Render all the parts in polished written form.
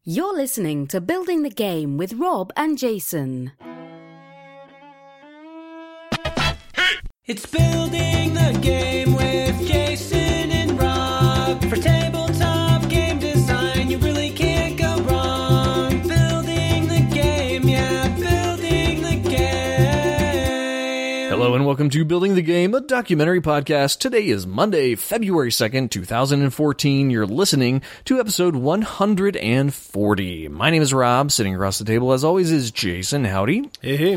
You're listening to Building the Game with Rob and Jason. It's Building the Game with Jason and Rob. For tabletop game design, you really can't go wrong. Building the game, yeah, building the game. Hello and welcome to Building the Game, a documentary podcast. Today is Monday, February 2nd, 2014. You're listening to episode 140. My name is Rob. Sitting across the table, as always, is Jason. Howdy. Hey.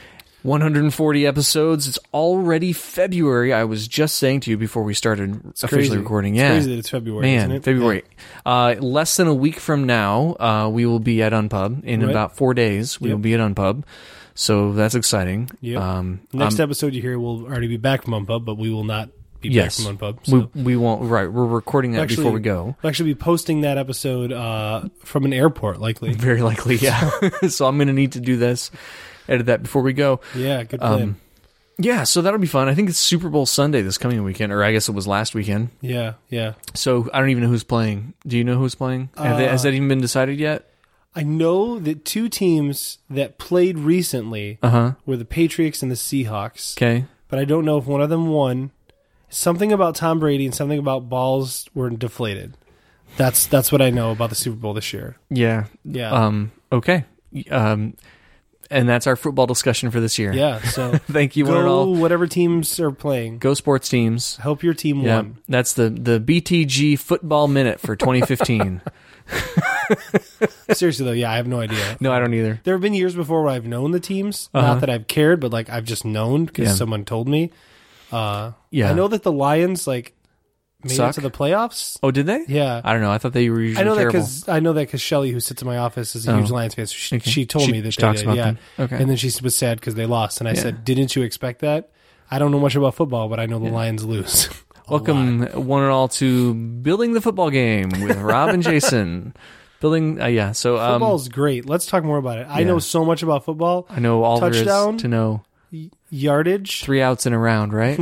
140 episodes. It's already February. I was just saying to you before we started officially recording. It's crazy that it's February, isn't it? February. Yeah. Less than a week from now, we will be at Unpub. In about 4 days, we will be at Unpub. So that's exciting. Yep. Next episode you hear will already be back from Unpub, but we will not be back from Unpub. So. We won't. Right. We're recording that before we go. We'll actually be posting that episode from an airport, likely. Very likely, yeah. So I'm going to need to do this. Edit that before we go. Yeah, good plan. Yeah, so that'll be fun. I think it's Super Bowl Sunday this coming weekend, or I guess it was last weekend. Yeah. So I don't even know who's playing. Do you know who's playing? Has that even been decided yet? I know that two teams that played recently were the Patriots and the Seahawks. Okay. But I don't know if one of them won. Something about Tom Brady and something about balls were deflated. That's what I know about the Super Bowl this year. Yeah. Okay. And that's our football discussion for this year. Yeah, so thank you, one and go all. whatever teams are playing. Go sports teams. Hope your team won. That's the BTG Football Minute for 2015. Seriously, though, I have no idea. No, I don't either. There have been years before where I've known the teams. Not that I've cared, but like I've just known because someone told me. I know that the Lions made it to the playoffs. Oh, did they? Yeah. I don't know. I thought they were usually terrible. I know that because Shelly, who sits in my office, is a huge Lions fan. So she told me that they did. Them. Okay. And then she was sad because they lost. And I said, didn't you expect that? I don't know much about football, but I know the Lions lose. Welcome, one and all, to Building the Football Game with Rob and Jason. So football's great. Let's talk more about it. I know so much about football. I know all Touchdown, there is to know. Yardage. 3 outs in a round, right?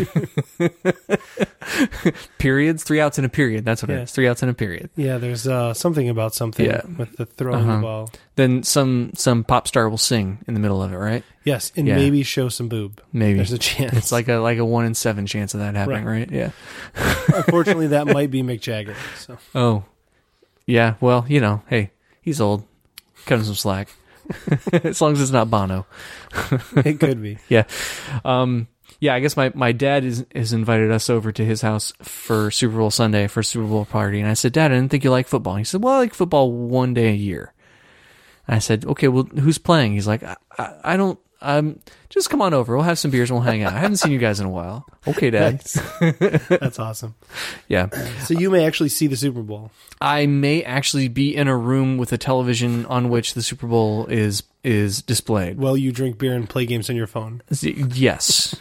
Periods, 3 outs in a period. That's what it is. 3 outs in a period. Yeah, there's something about something with the throwing the ball. Then some pop star will sing in the middle of it, right? Yes, and maybe show some boob. Maybe there's a chance. It's like a 1 in 7 chance of that happening, right? Yeah. Unfortunately, that might be Mick Jagger. So. Oh, yeah. Well, hey, he's old. Cut him some slack. As long as it's not Bono. It could be. Yeah. I guess my dad has invited us over to his house for Super Bowl Sunday for a Super Bowl party. And I said, Dad, I didn't think you liked football. He said, well, I like football 1 day a year. And I said, okay, well, who's playing? He's like, I don't, just come on over. We'll have some beers and we'll hang out. I haven't seen you guys in a while. Okay, Dad. That's awesome. Yeah. So you may actually see the Super Bowl. I may actually be in a room with a television on which the Super Bowl is displayed. Well, you drink beer and play games on your phone. Yes.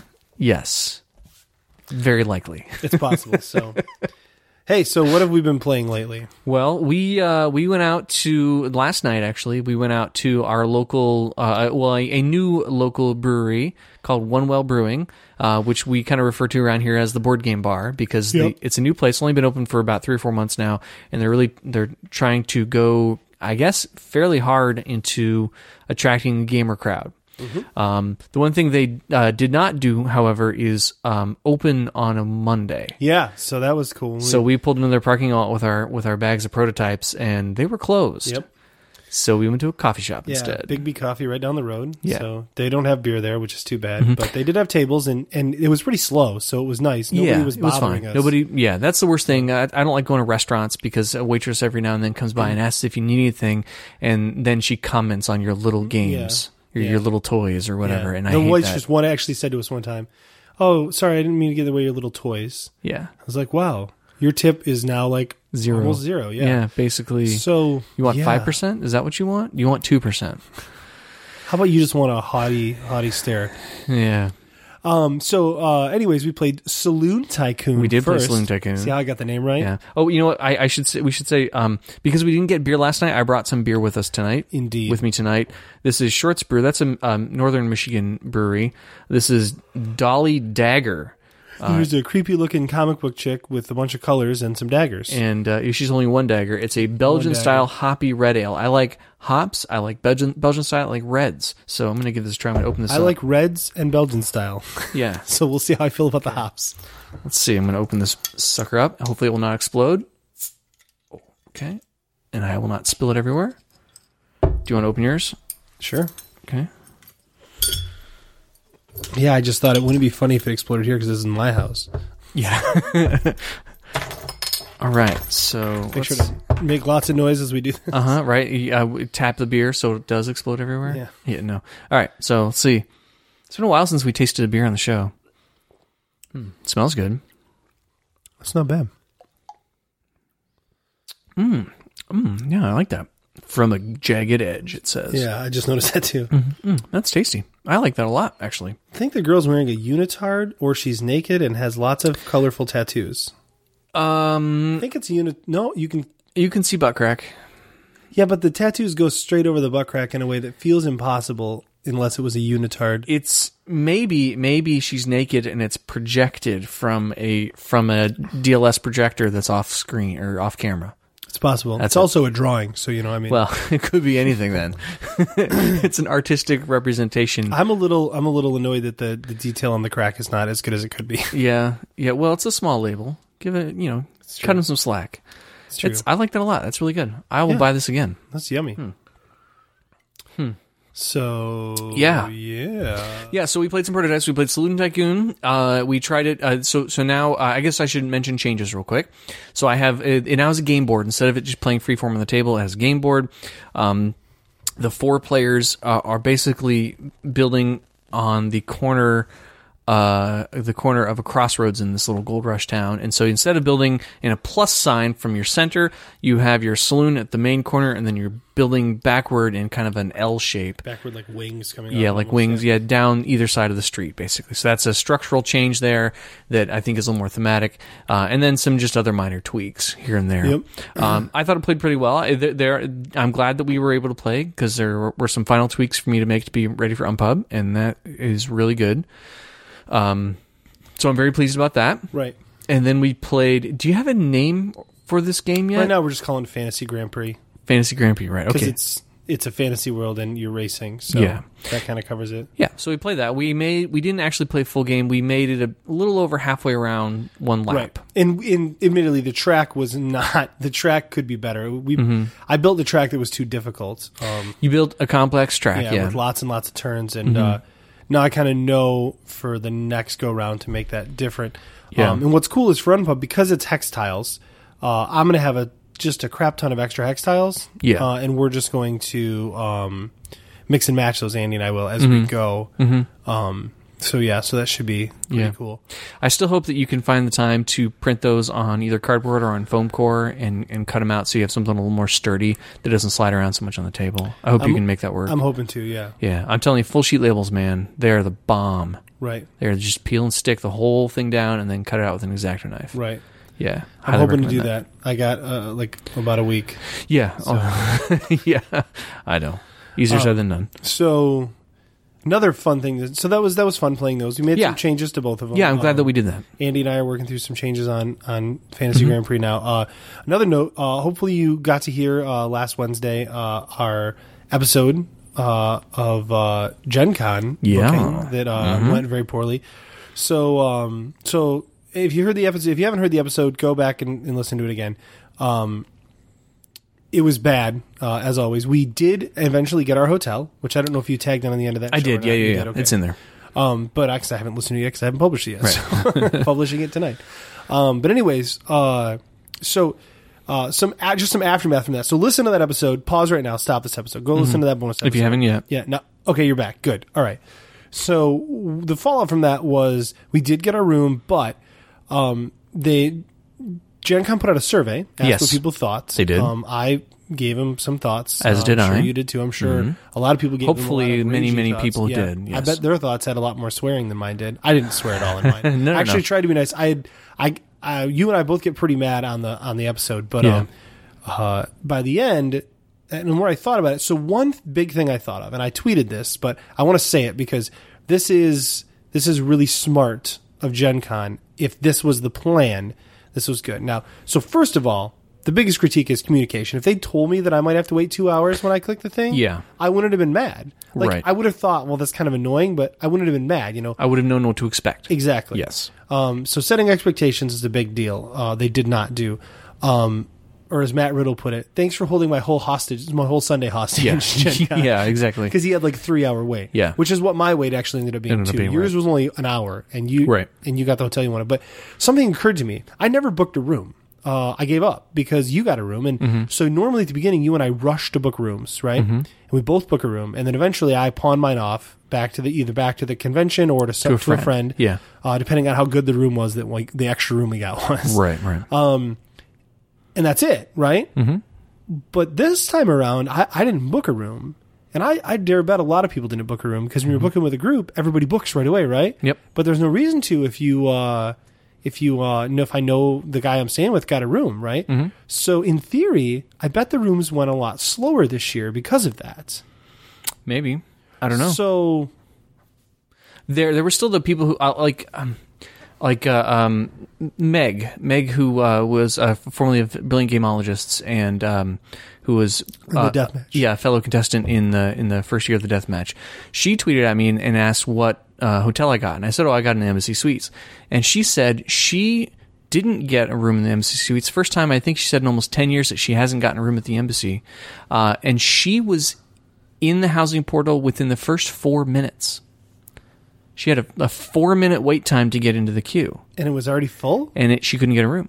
Very likely. It's possible. So, hey, so what have we been playing lately? Well, we went out to last night. Actually, we went out to our local, a new local brewery called One Well Brewing, which we kind of refer to around here as the Board Game Bar because it's a new place. It's only been open for about 3 or 4 months now, and they're trying to go, I guess, fairly hard into attracting the gamer crowd. Mm-hmm. The one thing they did not do, however, is open on a Monday. Yeah, so that was cool. So we pulled into their parking lot with our bags of prototypes, and they were closed. Yep. So we went to a coffee shop instead. Big B Coffee right down the road. Yeah. So they don't have beer there, which is too bad. But they did have tables, and it was pretty slow, so it was nice. Nobody was bothering us. That's the worst thing. I don't like going to restaurants because a waitress every now and then comes by and asks if you need anything, and then she comments on your little games. Your little toys or whatever, and I hate that. The waitress actually said to us one time, "Oh, sorry, I didn't mean to give away your little toys." Yeah. I was like, "Wow, your tip is now like zero. Almost zero." Yeah. Yeah, basically. So you want 5%? Is that what you want? You want 2%? How about you just want a haughty stare? Yeah. Anyways, we played Saloon Tycoon. We did first. play Saloon Tycoon. See how I got the name right? Yeah. Oh, you know what? We should say because we didn't get beer last night, I brought some beer with us tonight. Indeed. With me tonight. This is Shorts Brew. That's a Northern Michigan brewery. This is Dolly Dagger. There's a creepy-looking comic book chick with a bunch of colors and some daggers. And she's only one dagger. It's a Belgian-style hoppy red ale. I like hops. I like Belgian style. I like reds. So I'm going to give this a try. I'm going to open this up. I like reds and Belgian style. Yeah. So we'll see how I feel about the hops. Let's see. I'm going to open this sucker up. Hopefully it will not explode. Okay. And I will not spill it everywhere. Do you want to open yours? Sure. Okay. Yeah, I just thought it wouldn't be funny if it exploded here because this is my house. Yeah. All right. So make sure to make lots of noise as we do this. Right. We tap the beer so it does explode everywhere. Yeah. Yeah. No. All right. So let's see. It's been a while since we tasted a beer on the show. It smells good. That's not bad. Yeah, I like that. From a jagged edge, it says. Yeah, I just noticed that too. That's tasty. I like that a lot, actually. I think the girl's wearing a unitard, or she's naked and has lots of colorful tattoos. I think it's a No, you can see butt crack. Yeah, but the tattoos go straight over the butt crack in a way that feels impossible unless it was a unitard. It's maybe she's naked and it's projected from a DLS projector that's off screen or off camera. It's possible. It's also a drawing, so you know what I mean. Well, it could be anything then. It's an artistic representation. I'm a little annoyed that the detail on the crack is not as good as it could be. Yeah. Well, it's a small label. Give it, cut him some slack. It's true. I like that a lot. That's really good. I will buy this again. That's yummy. So yeah. So we played some prototypes. We played Saloon Tycoon. We tried it. So now I guess I should mention changes real quick. So I have it now has a game board instead of it just playing freeform on the table. It has a game board. The 4 players are basically building on the corner of a crossroads in this little gold rush town. And so instead of building in a plus sign from your center, you have your saloon at the main corner, and then you're building backward in kind of an L shape. Backward, like wings coming out. Yeah, like wings, down either side of the street, basically. So that's a structural change there that I think is a little more thematic. And then some just other minor tweaks here and there. Yep. I thought it played pretty well. I'm glad that we were able to play because there were some final tweaks for me to make to be ready for Unpub, and that is really good. So I'm very pleased about that. Right. And then we played... Do you have a name for this game yet? Right now we're just calling it Fantasy Grand Prix. Fantasy Grand Prix, right. Okay. Because it's a fantasy world and you're racing, so that kind of covers it. Yeah, so we played that. We didn't actually play full game. We made it a little over halfway around one lap. Right. And admittedly, the track was not... The track could be better. I built the track that was too difficult. You built a complex track, with lots and lots of turns, and... now I kind of know for the next go-round to make that different. Yeah. And what's cool is for Unpub, because it's hex tiles, I'm going to have just a crap ton of extra hex tiles. Yeah. And we're just going to mix and match those, Andy and I will, as we go. So that should be pretty cool. I still hope that you can find the time to print those on either cardboard or on foam core and cut them out so you have something a little more sturdy that doesn't slide around so much on the table. I hope you can make that work. I'm hoping to, yeah. Yeah, I'm telling you, full sheet labels, man, they're the bomb. Right. They're just peel and stick the whole thing down and then cut it out with an X-Acto knife. Right. Yeah. I'm hoping to do that. I got about a week. Yeah. So. Yeah. I know. Easier said than done. So... Another fun thing. So that was fun playing those. We made some changes to both of them. Yeah, I'm glad that we did that. Andy and I are working through some changes on Fantasy Grand Prix now. Another note, hopefully you got to hear last Wednesday our episode of Gen Con booking that went very poorly. So if you heard the episode, if you haven't heard the episode, go back and listen to it again. It was bad, as always. We did eventually get our hotel, which I don't know if you tagged in on the end of that. I did, yeah. Okay. It's in there. But I haven't listened to it yet because I haven't published it yet. Right. So publishing it tonight. But anyways, some aftermath from that. So listen to that episode. Pause right now. Stop this episode. Go listen to that bonus episode. If you haven't yet. Yeah. No. Okay, you're back. Good. All right. So the fallout from that was we did get our room, but Gen Con put out a survey, asked what people thought. They did. I gave them some thoughts. As did I. I'm sure you did too. I'm sure a lot of people gave Hopefully them a lot of many thoughts. people did. Yes. I bet their thoughts had a lot more swearing than mine did. I didn't swear at all in mine. I actually tried to be nice. You and I both get pretty mad on the episode, but by the end, and the more I thought about it, so one big thing I thought of, and I tweeted this, but I want to say it because this is really smart of Gen Con. if this was the plan, this was good. Now, so first of all, the biggest critique is communication. If they told me that I might have to wait 2 hours when I click the thing, Yeah. I wouldn't have been mad. Like, Right. I would have thought, well, that's kind of annoying, but I wouldn't have been mad, you know? I would have known what to expect. Exactly. Yes. So setting expectations is a big deal. They did not do. Or as Matt Riddle put it, thanks for holding my whole Sunday hostage. Yeah. Yeah, exactly. Because he had like 3 hour wait. Yeah. Which is what my wait actually ended up being too. Yours was only an hour, and you got the hotel you wanted. But something occurred to me. I never booked a room. I gave up because you got a room, and so normally at the beginning, you and I rush to book rooms, right? And we both book a room, and then eventually I pawn mine off either back to the convention or to a friend. Yeah. Depending on how good the room was the extra room we got was. Right. And that's it, right? Mm-hmm. But this time around, I didn't book a room. And I dare bet a lot of people didn't book a room because when you're booking with a group, everybody books right away, right? Yep. But there's no reason to if I know the guy I'm staying with got a room, right? Mm-hmm. So in theory, I bet the rooms went a lot slower this year because of that. Maybe. I don't know. So there were still the people who Meg, who was formerly of Brilliant Gameologists and who was in the deathmatch. Yeah, fellow contestant in the first year of the deathmatch. She tweeted at me and asked what hotel I got, and I said, "Oh, I got an Embassy Suites," and she said she didn't get a room in the Embassy Suites. First time, I think she said in almost 10 years that she hasn't gotten a room at the Embassy, and she was in the housing portal within the first 4 minutes. She had a 4-minute wait time to get into the queue. And it was already full? And she couldn't get a room.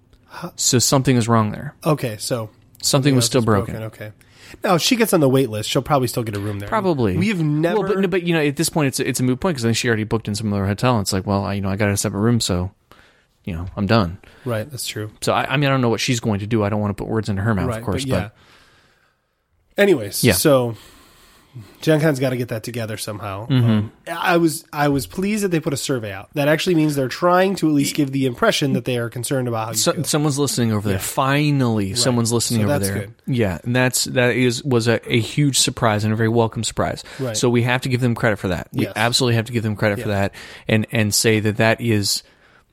So something was wrong there. Okay, so something was still broken. Okay. Now, if she gets on the wait list, she'll probably still get a room there. Probably. We've never... Well, but you know, at this point, it's a moot point because then she already booked in some other hotel. And it's like, well, I got a separate room, so, I'm done. Right, that's true. So, I mean, I don't know what she's going to do. I don't want to put words into her mouth, right, of course. But yeah. Anyways, so... Gen Con's got to get that together somehow. Mm-hmm. I was pleased that they put a survey out. That actually means they're trying to at least give the impression that they are concerned about how you feel. Someone's listening over there. Yeah. Finally, someone's listening over there. Good. Yeah, and that was a huge surprise and a very welcome surprise. Right. So we have to give them credit for that. We absolutely have to give them credit for that, and say that is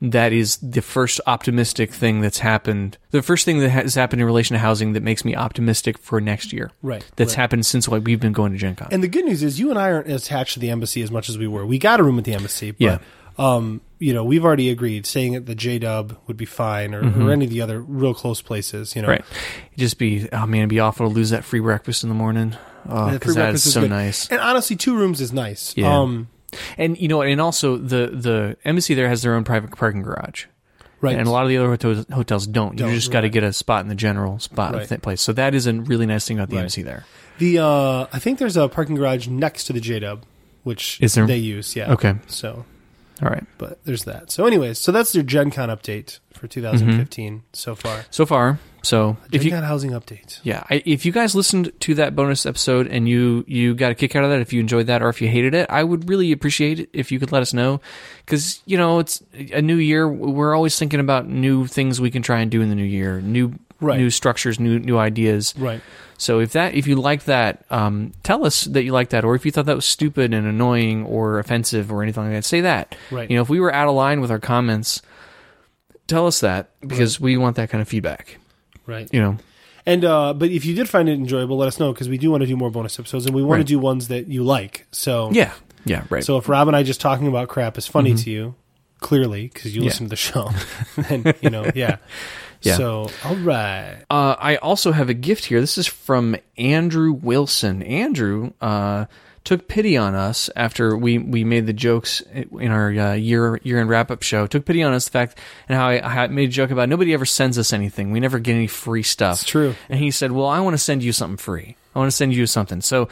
the first optimistic thing that's happened. The first thing that has happened in relation to housing that makes me optimistic for next year. Right. That's happened since we've been going to Gen Con. And the good news is you and I aren't attached to the embassy as much as we were. We got a room at the embassy, but we've already agreed staying at the J-Dub would be fine or any of the other real close places, Right. It'd be awful to lose that free breakfast in the morning. Oh, because that is so nice. And honestly, 2 rooms is nice. Yeah. And and also the embassy there has their own private parking garage, right? And a lot of the other hotels don't. You just got to get a spot in the general spot of that place. So that is a really nice thing about the embassy there. I think there's a parking garage next to the J-Dub, which is there? They use. Yeah. Okay. So, all right. But there's that. So, anyways, that's their Gen Con update for 2015 so far. So Gen Con housing update. Yeah. If you guys listened to that bonus episode and you got a kick out of that, if you enjoyed that or if you hated it, I would really appreciate it if you could let us know. Because, it's a new year. We're always thinking about new things we can try and do in the new year. New structures, new ideas. Right. So if you liked that, tell us that you liked that, or if you thought that was stupid and annoying or offensive or anything like that, say that. Right. If we were out of line with our comments, tell us that because we want that kind of feedback. Right. And but if you did find it enjoyable, let us know because we do want to do more bonus episodes and we want to do ones that you like. So yeah, right. So if Rob and I just talking about crap is funny to you, clearly because you listen to the show, then yeah. So, all right. I also have a gift here. This is from Andrew Wilson. Andrew took pity on us after we made the jokes in our year-end wrap-up show. Took pity on us, the fact, and how I made a joke about nobody ever sends us anything. We never get any free stuff. It's true. And he said, well, I want to send you something free. I want to send you something. So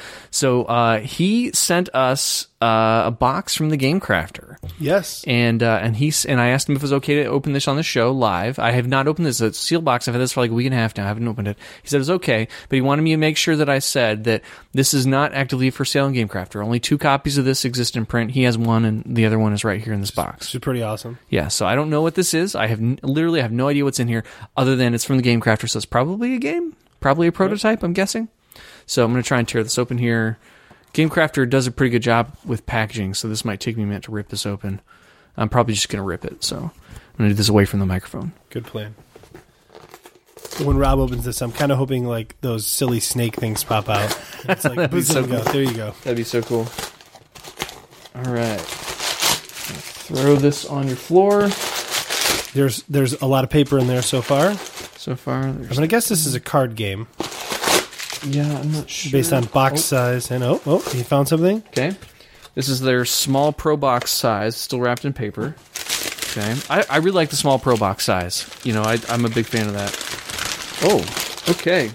he sent us a box from the Game Crafter. Yes. And I asked him if it was okay to open this on the show live. I have not opened this. It's a sealed box. I've had this for like a week and a half now. I haven't opened it. He said it's okay, but he wanted me to make sure that I said that this is not actively for sale in Game Crafter. Only 2 copies of this exist in print. He has one, and the other one is right here in this box. Which is pretty awesome. Yeah, so I don't know what this is. I have literally have no idea what's in here, other than it's from the Game Crafter, so it's probably a game, probably a prototype, I'm guessing. So I'm going to try and tear this open here. Game Crafter does a pretty good job with packaging, so this might take me a minute to rip this open. I'm probably just going to rip it. So I'm going to do this away from the microphone. Good plan. When Rob opens this, I'm kind of hoping like those silly snake things pop out. It's like, That'd be so boom, go. cool. There you go. That'd be so cool. All right. Throw this on your floor. There's a lot of paper in there so far. I'm I'm gonna guess this is a card game yeah, I'm not sure. based on box size. And oh, you found something? Okay. This is their small Pro Box size, still wrapped in paper. Okay. I really like the small Pro Box size. You know, I'm a big fan of that. Oh, okay.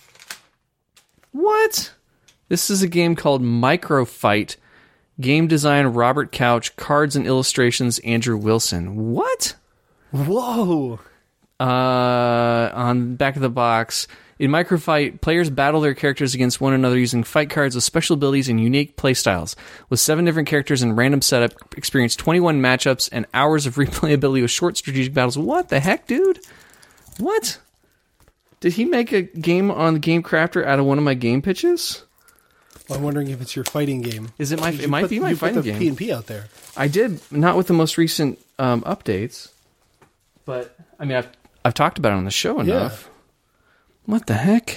What? This is a game called Microfight. Game design Robert Couch. Cards and illustrations Andrew Wilson. What? Whoa! On the back of the box. In Microfight, players battle their characters against one another using fight cards with special abilities and unique playstyles. With 7 different characters and random setup, experience 21 matchups and hours of replayability with short strategic battles. What the heck, dude? What? Did he make a game on Game Crafter out of one of my game pitches? Well, I'm wondering if it's your fighting game. Is it my? It might be my fighting game. You put the P&P out there. I did, not with the most recent updates, but I mean, I've talked about it on the show enough. Yeah. What the heck?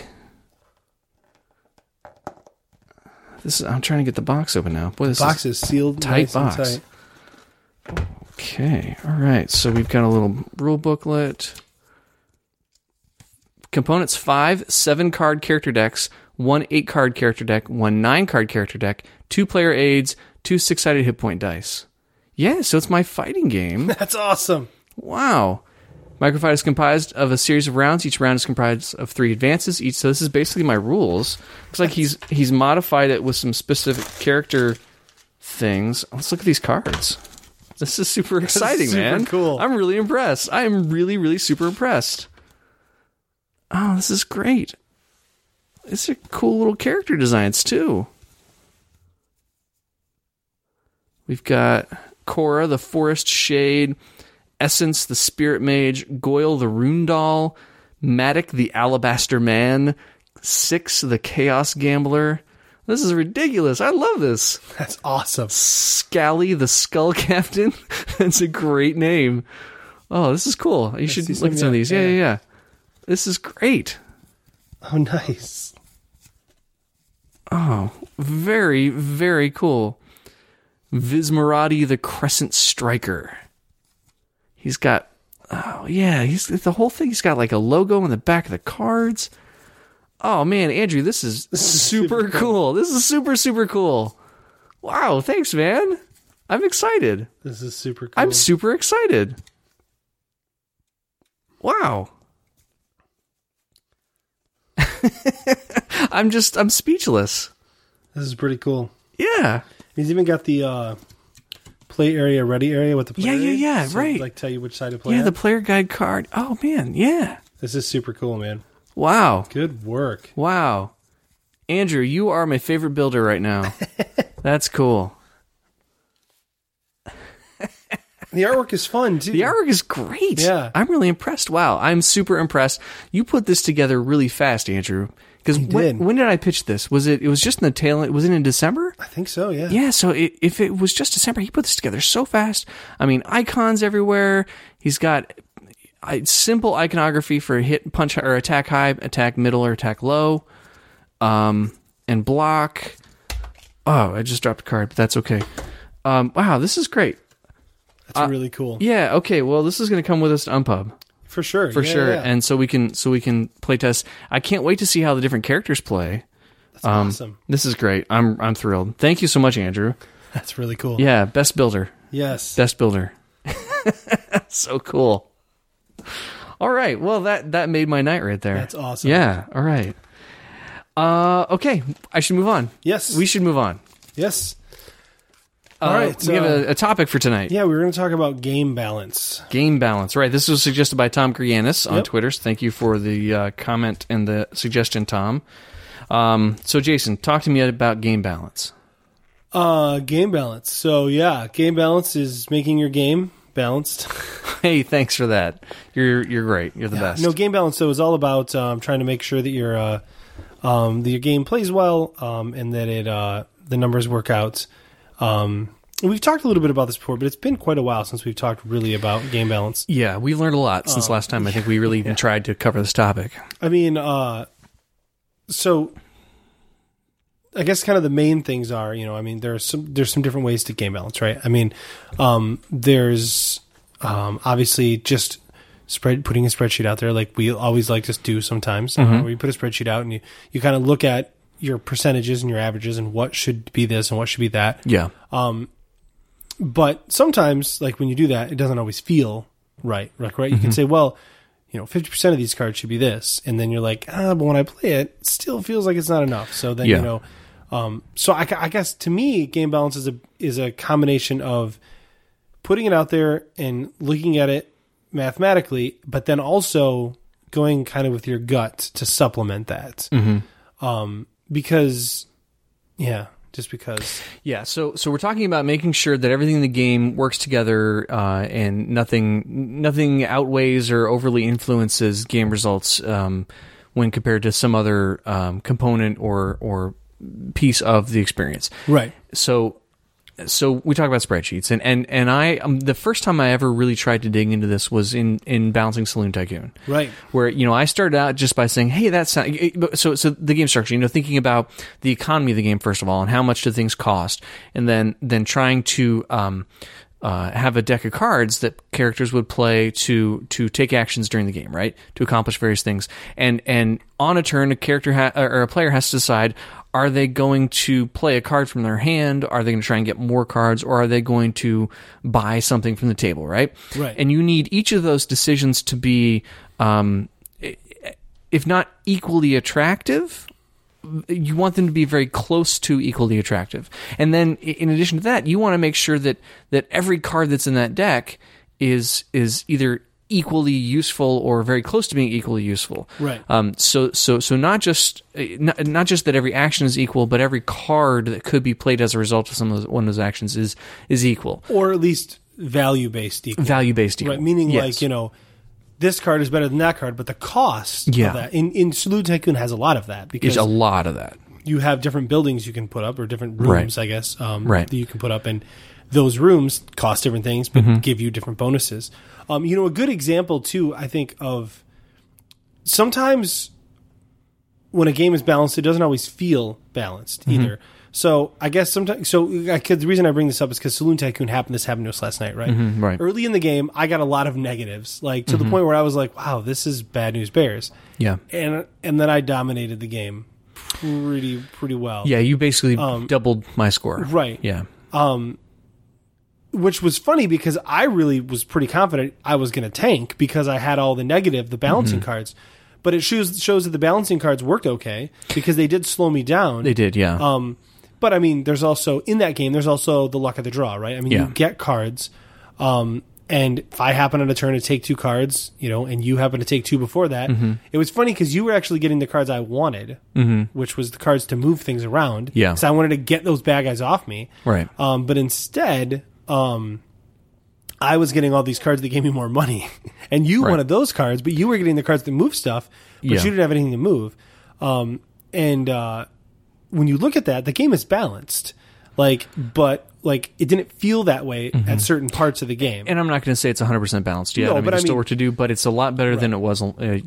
I'm trying to get the box open now. Boy, this Box is sealed, tight nice and box. tight. Okay, all right. So we've got a little rule booklet. Components: 5 7-card character decks, 1 8-card character deck, 1 9-card character deck, 2 player aids, 2 6-sided hit point dice. Yeah, so it's my fighting game. That's awesome. Wow. Microfight is comprised of a series of rounds. Each round is comprised of 3 advances. So this is basically my rules. Looks like he's modified it with some specific character things. Let's look at these cards. This is super exciting, super man. cool. I'm really impressed. I am really, really super impressed. Oh, this is great. These are cool little character designs, too. We've got Cora, the Forest Shade, Essence, the Spirit Mage, Goyle, the Rune Doll, Matic, the Alabaster Man, Six, the Chaos Gambler. This is ridiculous. I love this. That's awesome. Scally, the Skull Captain. That's a great name. Oh, this is cool. You should look at some of these. Yeah. This is great. Oh, nice. Oh, very, very cool. Vismarati, the Crescent Striker. He's got, the whole thing. He's got like a logo on the back of the cards. Oh man, Andrew, this is super cool. This is super, super cool. Wow, thanks, man. I'm excited. This is super cool. I'm super excited. Wow. I'm speechless. This is pretty cool. Yeah. He's even got the play area, ready area with the player. Yeah, so, right. Like tell you which side to play. Yeah, on. the player guide card. Oh man, yeah. This is super cool, man. Wow. Good work. Wow. Andrew, you are my favorite builder right now. That's cool. The artwork is fun, too. The artwork is great. Yeah. I'm really impressed. Wow. I'm super impressed. You put this together really fast, Andrew. Because when did I pitch this? Was it was just in the tail end? Was it in December? I think so, yeah. Yeah, so if it was just December, he put this together so fast. I mean, icons everywhere. He's got simple iconography for hit, punch, or attack high, attack middle, or attack low, and block. Oh, I just dropped a card, but that's okay. Wow, this is great. That's really cool. Yeah, okay, well, this is going to come with us to Unpub. For sure. For sure. Yeah. And so we can play test. I can't wait to see how the different characters play. That's awesome. This is great. I'm thrilled. Thank you so much, Andrew. That's really cool. Yeah, best builder. Yes. Best builder. So cool. All right. Well, that made my night right there. That's awesome. Yeah. All right. Okay. I should move on. Yes. We should move on. Yes. All right. We have a topic for tonight. Yeah, we were going to talk about game balance. Game balance. Right. This was suggested by Tom Grianis on Twitter. So thank you for the comment and the suggestion, Tom. So, Jason, talk to me about game balance. Game balance. So, yeah, game balance is making your game balanced. Hey, thanks for that. You're great. You're the best. No, game balance, so is all about trying to make sure that your game plays well and that the numbers work out. we've talked a little bit about this before, but it's been quite a while since we've talked really about game balance. Yeah, we've learned a lot since last time. I think we really even tried to cover this topic. I mean, so I guess kind of the main things are, I mean, there's some different ways to game balance, right? I mean, there's obviously just putting a spreadsheet out there, like we always like to do sometimes, where you put a spreadsheet out and you kind of look at your percentages and your averages and what should be this and what should be that. Yeah. But sometimes, like when you do that, it doesn't always feel right? You can say, well, 50% of these cards should be this, and then you're like, but when I play it, it still feels like it's not enough. So then so I guess to me, game balance is a combination of putting it out there and looking at it mathematically, but then also going kind of with your gut to supplement that. Because. Yeah, so we're talking about making sure that everything in the game works together and nothing outweighs or overly influences game results when compared to some other component or piece of the experience. Right. So we talk about spreadsheets, and I the first time I ever really tried to dig into this was in Balancing Saloon Tycoon, right? Where I started out just by saying, "Hey, that's not," so the game structure, thinking about the economy of the game first of all, and how much do things cost, and then trying to have a deck of cards that characters would play to take actions during the game, right? To accomplish various things, and on a turn, a character or a player has to decide. Are they going to play a card from their hand? Are they going to try and get more cards? Or are they going to buy something from the table, right? Right. And you need each of those decisions to be, if not equally attractive, you want them to be very close to equally attractive. And then, in addition to that, you want to make sure that every card that's in that deck is either equally useful or very close to being equally useful. Right. So not just that every action is equal, but every card that could be played as a result of one of those actions is equal, or at least value-based equal. Value-based equal. Right. Meaning, yes. this card is better than that card, but the cost of that in Saloon Tycoon has a lot of that because there's a lot of that. You have different buildings you can put up or different rooms, right. I guess, right. that you can put up, and those rooms cost different things, but give you different bonuses. A good example, too, I think, of sometimes when a game is balanced, it doesn't always feel balanced either. So I guess sometimes, the reason I bring this up is because Saloon Tycoon this happened to us last night, right? Right. Early in the game, I got a lot of negatives, like to the point where I was like, wow, this is bad news bears. Yeah. And then I dominated the game pretty well. Yeah, you basically doubled my score. Right. Yeah. Which was funny because I really was pretty confident I was going to tank because I had all the balancing cards. But it shows that the balancing cards worked okay because they did slow me down. They did, yeah. But I mean, there's also in that game, there's also the luck of the draw, right? I mean, you get cards, and if I happen on a turn to take 2 cards, and you happen to take 2 before that, it was funny because you were actually getting the cards I wanted, which was the cards to move things around. Yeah, because I wanted to get those bad guys off me. Right. But instead, I was getting all these cards that gave me more money, and you wanted those cards, but you were getting the cards that move stuff, but you didn't have anything to move. When you look at that, the game is balanced, but it didn't feel that way at certain parts of the game. And I'm not going to say it's 100% balanced yet. No, there's still work to do, but it's a lot better than it was,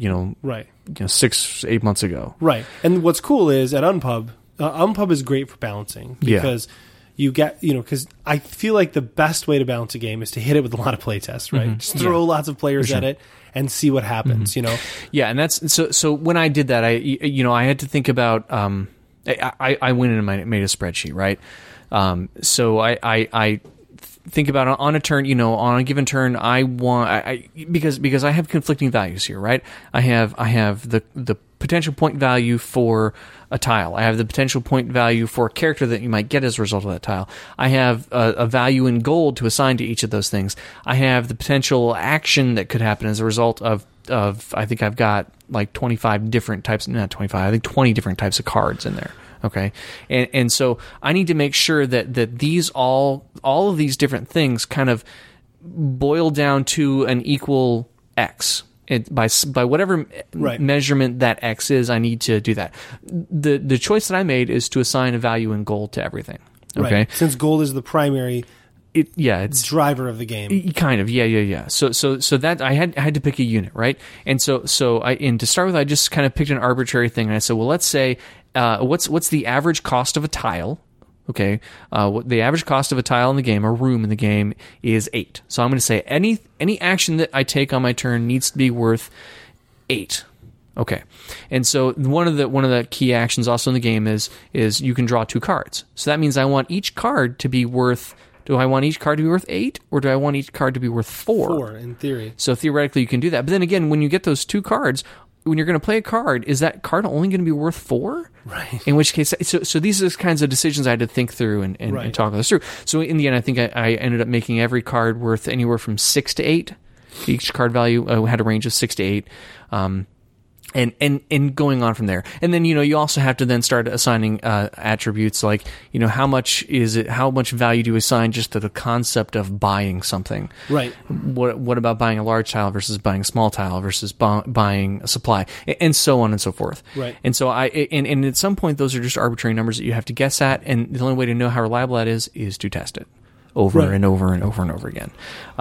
6-8 months ago. Right. And what's cool is at Unpub, Unpub is great for balancing because you get, because I feel like the best way to balance a game is to hit it with a lot of playtests, right? Just throw lots of players at it and see what happens, Yeah, and that's so when I did that, I had to think about I went in and made a spreadsheet, right? So I think about on a turn, on a given turn, I want because I have conflicting values here, right? I have the potential point value for a tile. I have the potential point value for a character that you might get as a result of that tile. I have a value in gold to assign to each of those things. I have the potential action that could happen as a result of I think I've got like 25 different types, not 25, I think 20 different types of cards in there. Okay. And so I need to make sure that these all of these different things kind of boil down to an equal X. By whatever measurement that X is, I need to do that. The choice that I made is to assign a value in gold to everything. Okay. Right. Since gold is the primary it's driver of the game. kind of, yeah. So that I had to pick a unit, right? And so to start with, I just kind of picked an arbitrary thing, and I said, well, let's say what's the average cost of a tile? Okay, the average cost of a tile in the game, a room in the game, is 8. So I'm going to say any action that I take on my turn needs to be worth 8. Okay, and so one of the key actions also in the game is you can draw 2 cards. So that means I want each card to be worth. Do I want each card to be worth 8, or do I want each card to be worth 4? 4, in theory. So theoretically, you can do that. But then again, when you get those 2 cards, when you're going to play a card, is that card only going to be worth 4? Right. In which case, so these are the kinds of decisions I had to think through and talk this through. So in the end, I think I ended up making every card worth anywhere from 6 to 8. Each card value had a range of 6 to 8. And going on from there. And then, you also have to then start assigning attributes like, how much value do you assign just to the concept of buying something? Right. What about buying a large tile versus buying a small tile versus buying a supply, and so on and so forth. Right. And so and at some point, those are just arbitrary numbers that you have to guess at, and the only way to know how reliable that is to test it over and over and over and over again.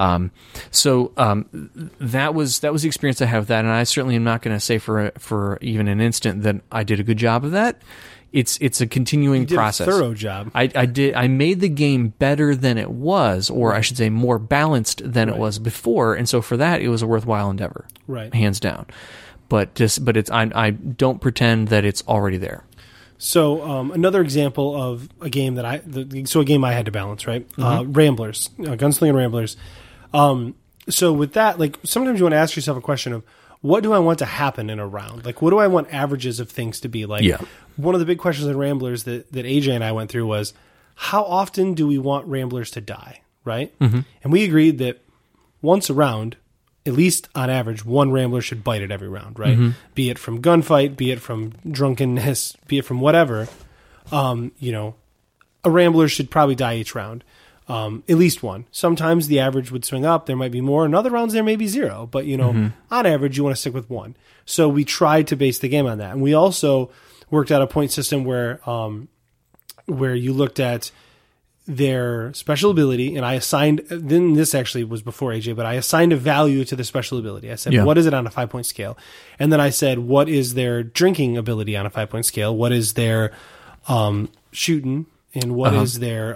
That was the experience I had with that, and I certainly am not going to say for even an instant that I did a good job of that. It's a continuing process. A thorough job. I made the game better than it was, or I should say more balanced than it was before, and so for that it was a worthwhile endeavor. Right. Hands down. But I don't pretend that it's already there. So another example of a game that a game I had to balance, right? Ramblers, Gunslinger Ramblers. So with that, like sometimes you want to ask yourself a question of what do I want to happen in a round? Like what do I want averages of things to be? Like one of the big questions in Ramblers that AJ and I went through was how often do we want Ramblers to die, right? Mm-hmm. And we agreed that once a round, at least on average, one Rambler should bite it every round, right? Mm-hmm. Be it from gunfight, be it from drunkenness, be it from whatever. A Rambler should probably die each round. At least one. Sometimes the average would swing up. There might be more. In other rounds, there may be 0. But, on average, you want to stick with 1. So we tried to base the game on that. And we also worked out a point system where you looked at their special ability, and I assigned, then this actually was before AJ, but I assigned a value to the special ability. I said, what is it on a 5-point scale? And then I said, what is their drinking ability on a 5-point scale? What is their shooting? And what is their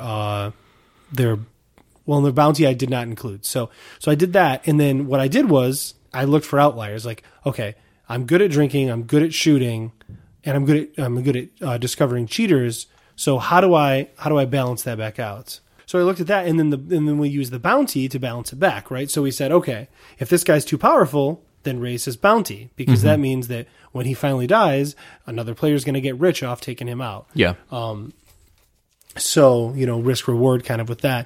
bounty I did not include. So I did that, and then what I did was I looked for outliers. Like, okay, I'm good at drinking, I'm good at shooting, and I'm good at discovering cheaters. So how do I balance that back out? So I looked at that, and then we used the bounty to balance it back, right? So we said, okay, if this guy's too powerful, then raise his bounty, because that means that when he finally dies, another player's going to get rich off taking him out. Yeah. So risk reward kind of with that.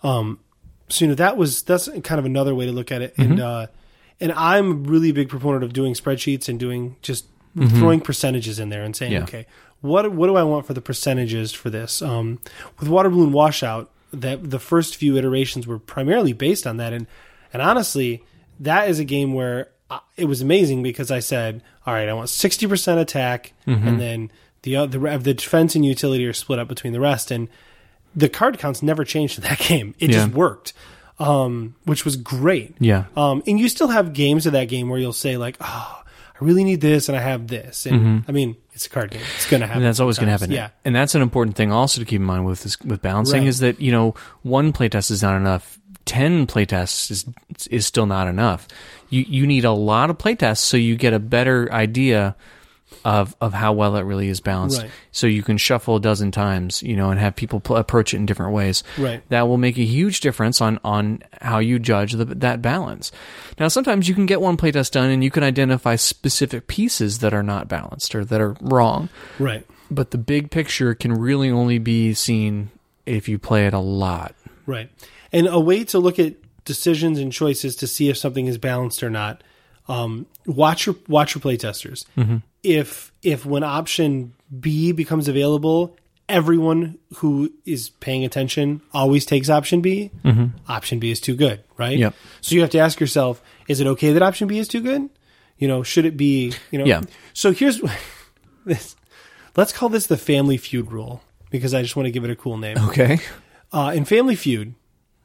That's kind of another way to look at it. And I'm a really big proponent of doing spreadsheets and doing just throwing percentages in there and saying, okay, what do I want for the percentages for this? With Water Balloon Washout, that the first few iterations were primarily based on that, and honestly, that is a game where it was amazing because I said, all right, I want 60% attack, and then the defense and utility are split up between the rest, and the card counts never changed in that game. It just worked, which was great. Yeah. And you still have games of that game where you'll say like, oh, I really need this, and I have this, and I mean, it's a card game. It's going to happen. And that's always going to happen. Yeah. And that's an important thing also to keep in mind with balancing is that, one playtest is not enough. 10 playtests is still not enough. You need a lot of playtests so you get a better idea of how well it really is balanced. Right. So you can shuffle a dozen times, and have people approach it in different ways. Right. That will make a huge difference on how you judge that balance. Now, sometimes you can get one playtest done and you can identify specific pieces that are not balanced or that are wrong. Right. But the big picture can really only be seen if you play it a lot. Right. And a way to look at decisions and choices to see if something is balanced or not, watch your playtesters. Mm-hmm. If when option B becomes available, everyone who is paying attention always takes option B, option B is too good, right? Yep. So you have to ask yourself, is it okay that option B is too good? Should it be, Yeah. So here's this. Let's call this the Family Feud rule, because I just want to give it a cool name. Okay. In Family Feud,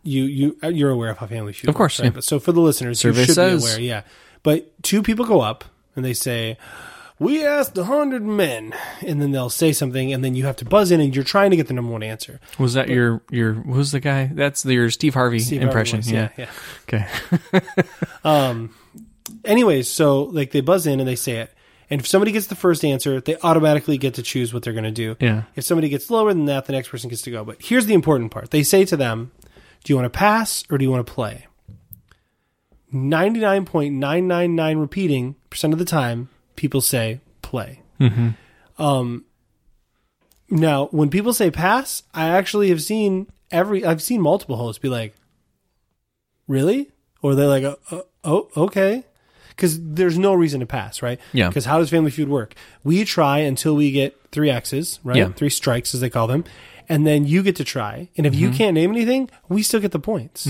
you're aware of how Family Feud Of course, works, right? yeah. But so for the listeners, Survey you should says. be aware, yeah. But two people go up and they say, "We asked 100 men," and then they'll say something, and then you have to buzz in, and you're trying to get the number one answer. Was that your who's the guy? That's your Steve Harvey Steve Harvey impression. voice, Yeah. Okay. Anyways, so like they buzz in and they say it, and if somebody gets the first answer, they automatically get to choose what they're going to do. Yeah. If somebody gets lower than that, the next person gets to go. But here's the important part: they say to them, "Do you want to pass or do you want to play?" 99.999 repeating % of the time, people say play. Now, when people say pass, I actually have seen I've seen multiple hosts be like, "Really?" Or they're like, "Oh, okay." Because there's no reason to pass, right? Yeah. Because how does Family Feud work? We try until we get 3 X's, right? Yeah. 3 strikes, as they call them. And then you get to try. And if you can't name anything, we still get the points.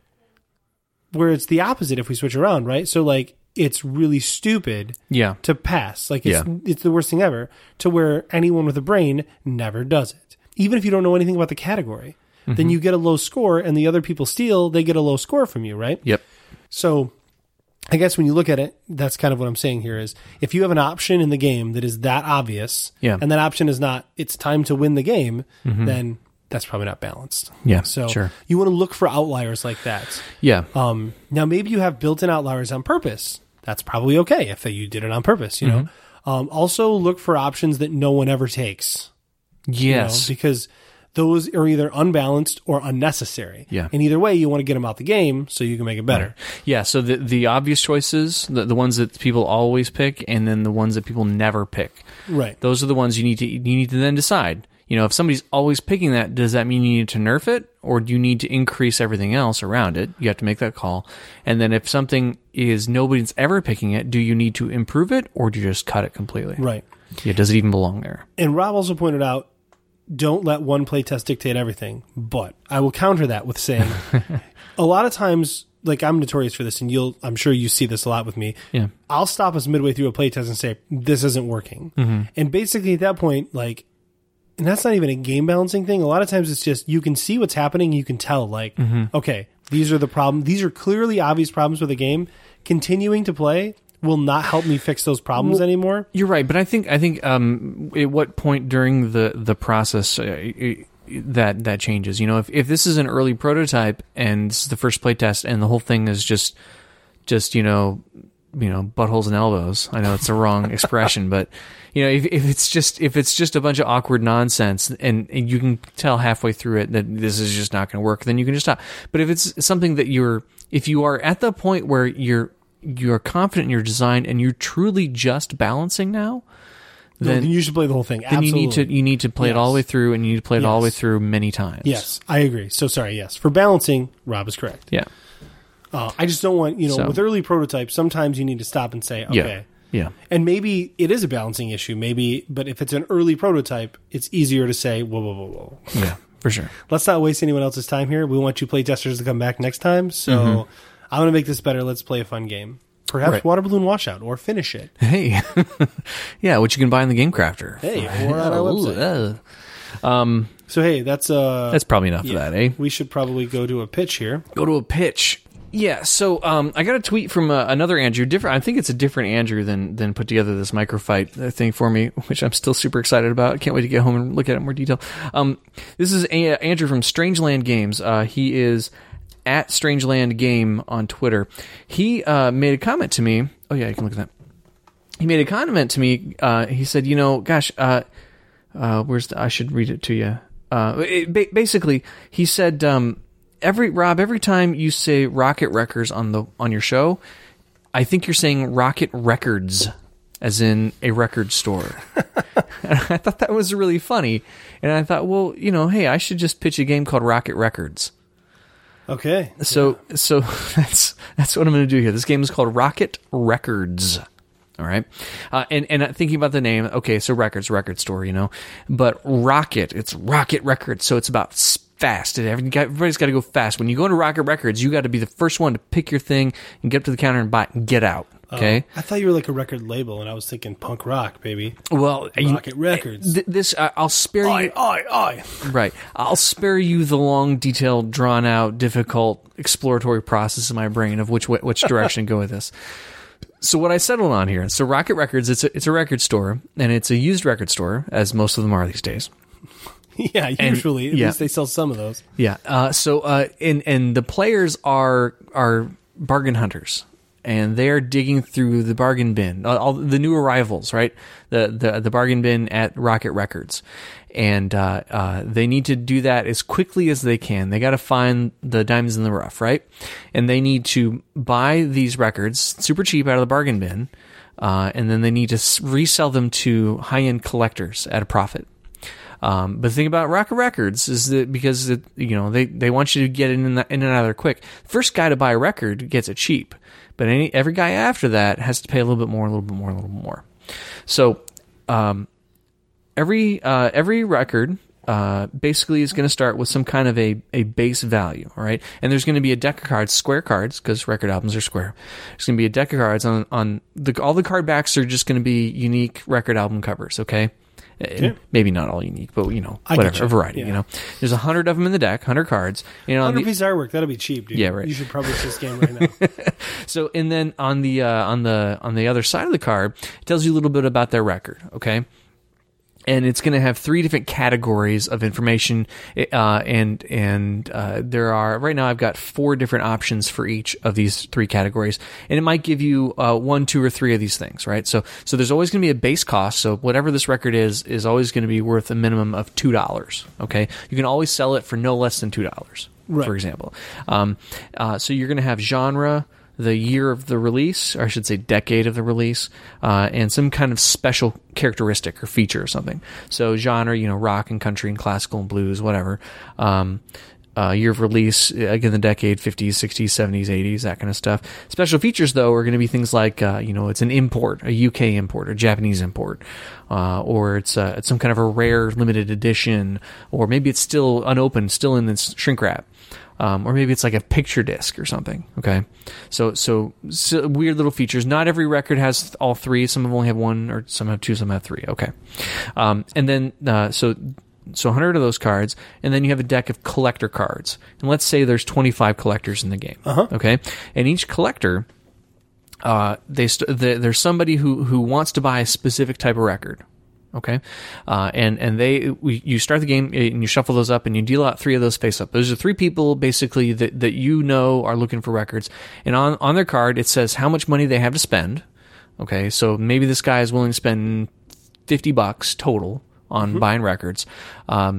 Where it's the opposite if we switch around, right? So, like, it's really stupid Yeah. to pass. Like, it's the worst thing ever, to where anyone with a brain never does it. Even if you don't know anything about the category. Then you get a low score, and the other people steal, they get a low score from you, right? Yep. So I guess when you look at it, that's kind of what I'm saying here is if you have an option in the game that is that obvious, Yeah. and that option is not, it's time to win the game, then that's probably not balanced. Yeah, So sure. you want to look for outliers like that. Yeah. Now, maybe you have built-in outliers on purpose. That's probably okay if you did it on purpose, you know. Also, look for options that no one ever takes. Yes. Because those are either unbalanced or unnecessary. Yeah. And either way, you want to get them out the game so you can make it better. Yeah, so the obvious choices, the ones that people always pick, and then the ones that people never pick. Right. Those are the ones you need to then decide. You know, if somebody's always picking that, does that mean you need to nerf it, or do you need to increase everything else around it? You have to make that call. And then if something is nobody's ever picking it, do you need to improve it, or do you just cut it completely? Right. Yeah, does it even belong there? And Rob also pointed out, don't let one playtest dictate everything. But I will counter that with saying, a lot of times, like I'm notorious for this, and I'm sure you see this a lot with me. Yeah. I'll stop us midway through a playtest and say, this isn't working. And basically at that point, like, and that's not even a game balancing thing. A lot of times it's just, you can see what's happening. You can tell, like, okay, these are the problems. These are clearly obvious problems with the game. Continuing to play will not help me fix those problems anymore. You're right, but I think at what point during the process that changes? You know, if this is an early prototype and this is the first playtest and the whole thing is just you know buttholes and elbows. I know it's the wrong expression, but you know if it's just a bunch of awkward nonsense and you can tell halfway through it that this is just not going to work, then you can just stop. But if it's something that if you are at the point where you're confident in your design and you're truly just balancing now, Then you should play the whole thing. Then you need to play it all the way through, and you need to play it all the way through many times. Yes, I agree. So sorry. Yes, for balancing, Rob is correct. Yeah. I just don't want with early prototypes. Sometimes you need to stop and say, okay, yeah. And maybe it is a balancing issue. But if it's an early prototype, it's easier to say, whoa. Yeah, for sure. Let's not waste anyone else's time here. We want you playtesters to come back next time. So I want to make this better. Let's play a fun game. Perhaps Water Balloon Washout, or finish it. Hey, yeah, which you can buy in the Game Crafter. Hey, or on our website. So hey, that's probably enough of that, eh? We should probably go to a pitch here. Go to a pitch. Yeah, so I got a tweet from another Andrew. I think it's a different Andrew than put together this microfight thing for me, which I'm still super excited about. Can't wait to get home and look at it in more detail. This is Andrew from Strangeland Games. He is at Strangeland Game on Twitter. He made a comment to me. Oh yeah, you can look at that. He made a comment to me. He said, gosh, I should read it to you. Basically, he said, every time you say Rocket Records on your show, I think you're saying Rocket Records, as in a record store. And I thought that was really funny. And I thought, well, hey, I should just pitch a game called Rocket Records. Okay. So that's what I'm going to do here. This game is called Rocket Records. All right. And thinking about the name, okay, so record store, but Rocket, it's Rocket Records. So it's about fast. Everybody's got to go fast. When you go into Rocket Records, you got to be the first one to pick your thing and get up to the counter and buy it and get out. Okay. I thought you were like a record label, and I was thinking punk rock, baby. Well, Rocket Records. I'll spare you. I. Right. I'll spare you the long, detailed, drawn out, difficult, exploratory process in my brain of which direction to go with this. So what I settled on here. So Rocket Records, it's a record store, and it's a used record store, as most of them are these days. Yeah, usually. At least they sell some of those. Yeah. And the players are bargain hunters, and they're digging through the bargain bin, all the new arrivals, right? The bargain bin at Rocket Records, and they need to do that as quickly as they can. They got to find the diamonds in the rough, right? And they need to buy these records super cheap out of the bargain bin, and then they need to resell them to high-end collectors at a profit. But the thing about Rocket Records is that because they want you to get in and out of there quick. First guy to buy a record gets it cheap, but every guy after that has to pay a little bit more. So every record basically is going to start with some kind of a base value, all right? And there's going to be a deck of cards, square cards, because record albums are square. There's going to be a deck of cards on all the card backs are just going to be unique record album covers, okay? Yeah. Maybe not all unique, but whatever, a variety. Yeah. There's 100 of them in the deck, 100 cards. 100 piece artwork, that'll be cheap, dude. Yeah, right. You should probably just game right now. So, and then on the other side of the card, it tells you a little bit about their record. Okay. And it's going to have 3 different categories of information, and there are right now. I've got 4 different options for each of these 3 categories, and it might give you 1, 2, or 3 of these things, right? So there's always going to be a base cost. So whatever this record is always going to be worth a minimum of $2. Okay, you can always sell it for no less than $2, right. For example. So you're going to have genre, the year of the release, or I should say decade of the release, and some kind of special characteristic or feature or something. So genre, rock and country and classical and blues, whatever. Year of release, again, the decade, 50s, 60s, 70s, 80s, that kind of stuff. Special features, though, are going to be things like, it's an import, a UK import, a Japanese import, or it's some kind of a rare limited edition, or maybe it's still unopened, still in its shrink wrap. Or maybe it's like a picture disc or something. Okay, so weird little features. Not every record has all 3. Some of them only have 1, or some have 2, some have 3. Okay, and then so 100 of those cards, and then you have a deck of collector cards. And let's say there's 25 collectors in the game. Uh-huh. Okay, and each collector, there's somebody who wants to buy a specific type of record. Okay, you start the game and you shuffle those up and you deal out 3 of those face up. Those are 3 people basically that are looking for records, and on their card it says how much money they have to spend. Okay, so maybe this guy is willing to spend $50 total on buying records, and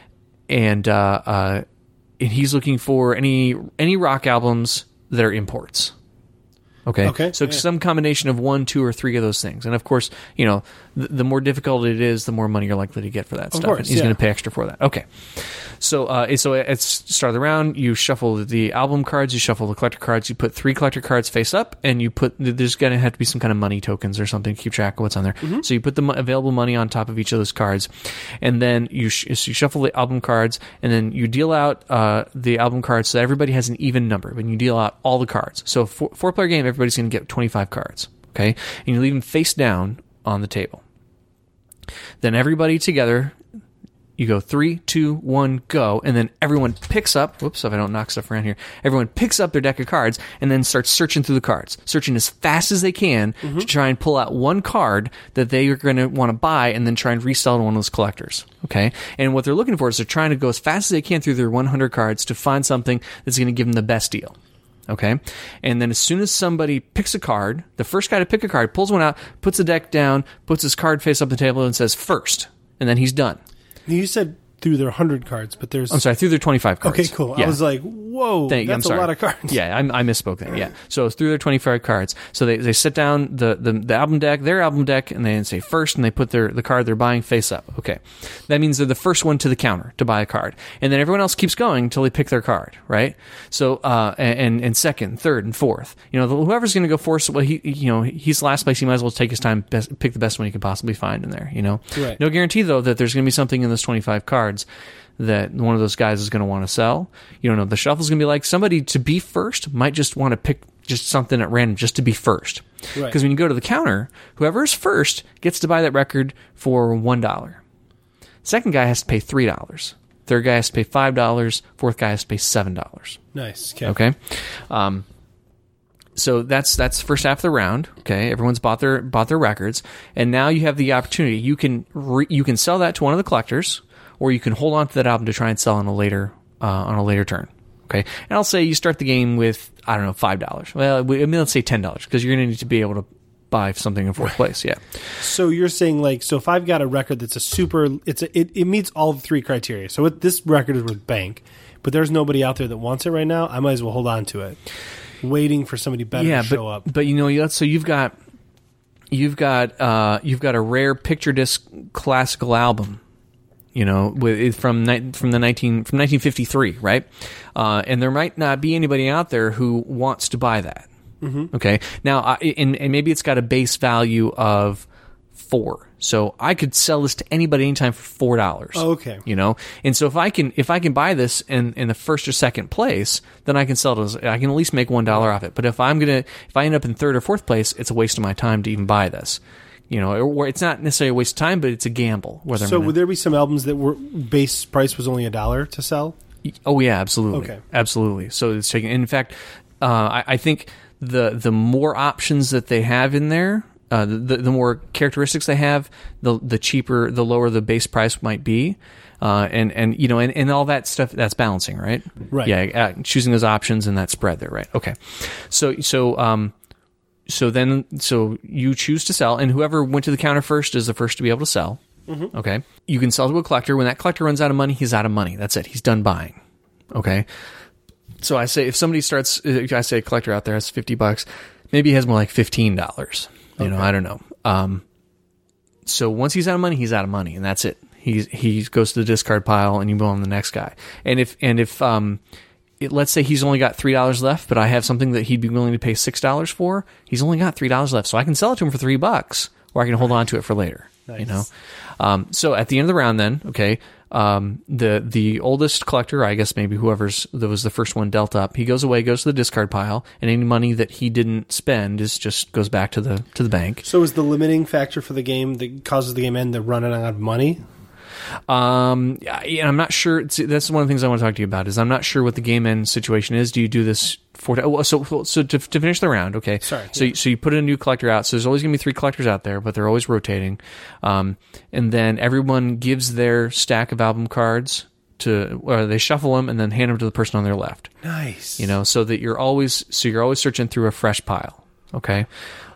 he's looking for any rock albums that are imports. Okay. So some combination of 1, 2, or 3 of those things. And of course, the more difficult it is, the more money you're likely to get for that stuff. Course, and he's going to pay extra for that. Okay. So at start of the round, you shuffle the album cards, you shuffle the collector cards, you put 3 collector cards face up, and there's going to have to be some kind of money tokens or something to keep track of what's on there. Mm-hmm. So you put the available money on top of each of those cards, and then you shuffle the album cards, and then you deal out the album cards so that everybody has an even number. When you deal out all the cards, so 4-player game, everybody's going to get 25 cards. Okay, and you leave them face down on the table. Then everybody together, you go 3, 2, 1, go, and then everyone picks up. Whoops, if I don't knock stuff around here. Everyone picks up their deck of cards and then starts searching through the cards, searching as fast as they can to try and pull out one card that they are going to want to buy and then try and resell to one of those collectors. Okay, and what they're looking for is they're trying to go as fast as they can through their 100 cards to find something that's going to give them the best deal. Okay, and then as soon as somebody picks a card, the first guy to pick a card pulls one out, puts the deck down, puts his card face up the table, and says first, and then he's done. You said through their 100 cards, but there's... I'm sorry, through their 25 cards. Okay, cool. Yeah. I was like, whoa, that's a lot of cards. Yeah, I misspoke then, yeah. So it's through their 25 cards. So they sit down the album deck, their album deck, and they say first, and they put the card they're buying face up. Okay. That means they're the first one to the counter to buy a card. And then everyone else keeps going until they pick their card, right? So, and second, third, and fourth. Whoever's going to go first, well, he's last place, he might as well take his time, pick the best one he can possibly find in there, Right. No guarantee, though, that there's going to be something in those 25 cards that one of those guys is going to want to sell. You don't know. The shuffle's going to be like somebody to be first might just want to pick just something at random just to be first. Right. Because when you go to the counter, whoever's first gets to buy that record for $1. Second guy has to pay $3. Third guy has to pay $5. Fourth guy has to pay $7. Nice. Okay. So that's first half of the round. Okay, everyone's bought their records, and now you have the opportunity. You can sell that to one of the collectors, or you can hold on to that album to try and sell on a later turn. Okay, and I'll say you start the game with, I don't know, $5. Well, let's say $10 because you're going to need to be able to buy something in fourth place. Yeah. So you're saying so if I've got a record that's it meets all the three criteria. So this record is with bank, but there's nobody out there that wants it right now. I might as well hold on to it, waiting for somebody better to show up. But so you've got a rare picture disc classical album. From 1953, right? And there might not be anybody out there who wants to buy that. Mm-hmm. Okay, now and maybe it's got a base value of $4, so I could sell this to anybody anytime for $4. Oh, okay, and so if I can buy this in the first or second place, then I can sell it. I can at least make $1 off it. But if I end up in third or fourth place, it's a waste of my time to even buy this. Or it's not necessarily a waste of time, but it's a gamble. Would there be some albums that were base price was only $1 to sell? Oh yeah, absolutely. Okay, absolutely. So it's taken. In fact, I think the more options that they have in there, the more characteristics they have, the cheaper, the lower the base price might be. And all that stuff, that's balancing, right? Right. Yeah, choosing those options and that spread there, right? Okay. So you choose to sell, and whoever went to the counter first is the first to be able to sell. Mm-hmm. Okay. You can sell to a collector. When that collector runs out of money, he's out of money. That's it. He's done buying. Okay. So I say, if somebody starts, I say a collector out there has $50, maybe he has more like $15. I don't know. So once he's out of money, he's out of money, and that's it. He goes to the discard pile, and you move on to the next guy. And if let's say he's only got $3 left, but I have something that he'd be willing to pay $6 for, he's only got $3 left, so I can sell it to him for $3, or I can hold on to it for later. Nice. So at the end of the round, then, okay, the oldest collector, I guess maybe that was the first one dealt up, he goes away, goes to the discard pile, and any money that he didn't spend just goes back to the bank. So is the limiting factor for the game that causes the game end the running out of money? I'm not sure. That's one of the things I want to talk to you about. Is I'm not sure what the game end situation is. Do you do this so to finish the round? Okay. Sorry. So you put a new collector out. So there's always going to be 3 collectors out there, but they're always rotating. And then everyone gives their stack of album cards or they shuffle them and then hand them to the person on their left. Nice. So that you're always searching through a fresh pile. Okay.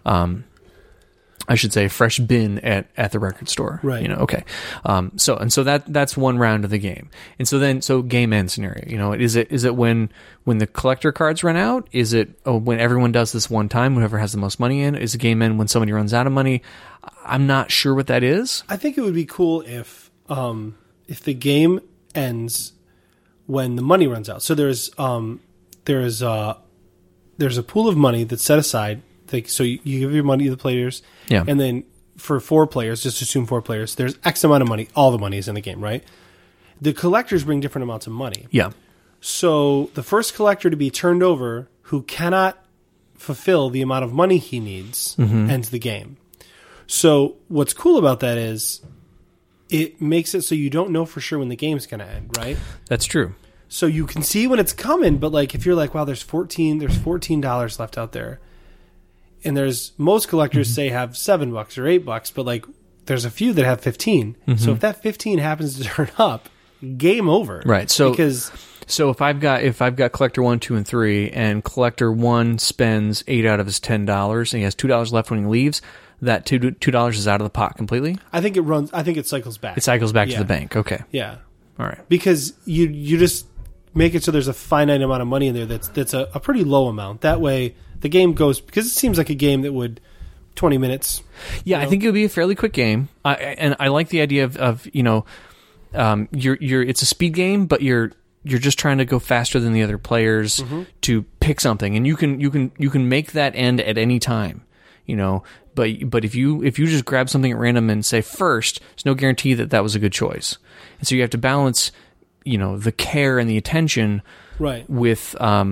I should say fresh bin at the record store. Right. Okay. So that's one round of the game. And so game end scenario, is it when the collector cards run out? Is it when everyone does this one time, whoever has the most money in? Is the game end when somebody runs out of money? I'm not sure what that is. I think it would be cool if the game ends when the money runs out. So there's a pool of money that's set aside. So you give your money to the players, yeah. And then for 4 players, just assume 4 players, there's X amount of money. All the money is in the game, right? The collectors bring different amounts of money. Yeah. So the first collector to be turned over who cannot fulfill the amount of money he needs ends the game. So what's cool about that is it makes it so you don't know for sure when the game's going to end, right? That's true. So you can see when it's coming, but if you're like, wow, there's $14 left out there. And there's most collectors say have $7 or $8, but there's a few that have 15. Mm-hmm. So if that 15 happens to turn up, game over. Right. So if I've got collector 1, 2, and 3, and collector 1 spends $8 out of his $10, and he has $2 left when he leaves, that $2 is out of the pot completely. I think it cycles back. It cycles back to the bank. Okay. Yeah. All right. Because you just make it so there's a finite amount of money in there that's a pretty low amount. That way the game goes, because it seems like a game that would 20 minutes. Yeah, I think it would be a fairly quick game. And I like the idea of it's a speed game, but you're just trying to go faster than the other players to pick something, and you can make that end at any time. But if you just grab something at random and say first, there's no guarantee that was a good choice. And so you have to balance, the care and the attention right with